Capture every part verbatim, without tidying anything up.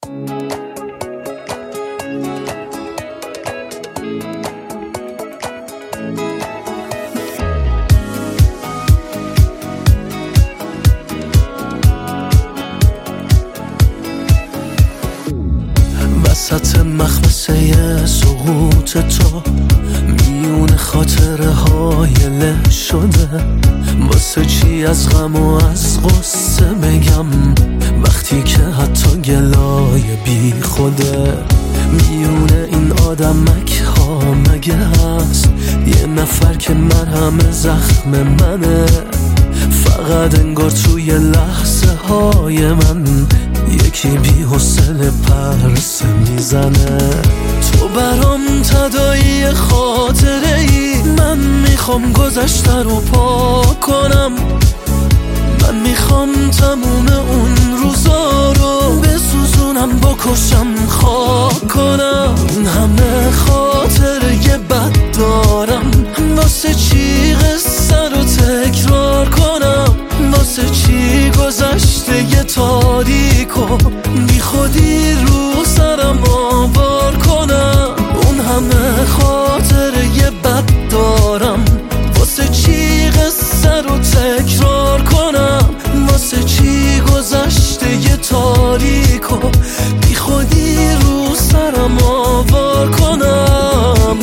وسط مخمسه سقوط تو میون خاطره های له شده، واسه چی از غم و از غصه بگم وقتی که حتی گلای بی خوده. میون این آدمک ها مگه هست یه نفر که من همه زخم منه؟ فقط انگار توی لحظه های من یکی بی حوصله پرسه میزنه. تو برام تداعی خاطره ای، من میخوام گذشته رو پاک کنم. من میخوام تموم اون روزا رو بسوزونم، بکشم، خاک کنم. این همه خاطره بد دارم، واسه چی قصه رو تکرار کنم؟ واسه چی گذشته یه تاریکو بی خودی رو سرم آوار کنم؟ اون همه خاطره بد دارم، واسه چی قصه رو تکرار کنم؟ واسه چی گذشته یه تاریکو بی خودی رو سرم آوار کنم؟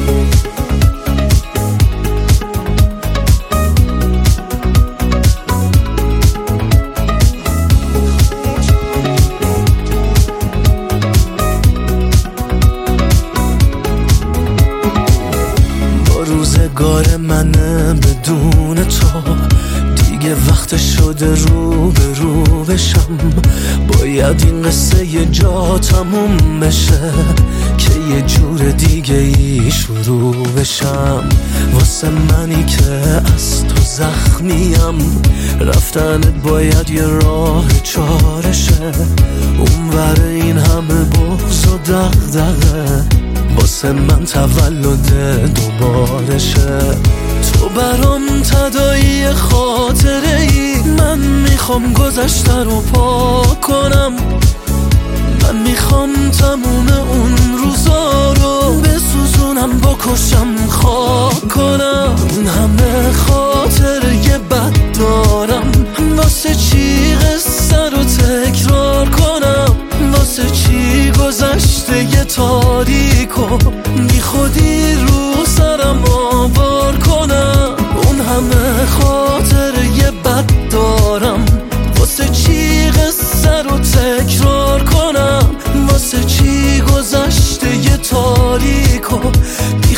روزگار منه بدون تو، دیگه وقت شده رو به رو بشم. باید این قصه یه جا تموم بشه که یه جور دیگه ای شروع بشم. واسه منی که از تو زخمیم، رفتن باید یه راه چارشه. اونور این همه بغض و دغدغه، واسه من تولد دوبارشه. تو برام تداعی خاطره ای، من میخوام گذشته رو پاک کنم. من میخوام تموم اون روزا رو بسوزونم، بکشم، خاک کنم. این همه خاطره بد دارم، واسه چی قصه رو تکرار کنم؟ واسه چی گذشته یه تاریکو بی خودی رو سرم آوار کنم؟ اون همه خاطره بد دارم، واسه چی قصه رو تکرار کنم؟ واسه چی گذشته یه تاریکو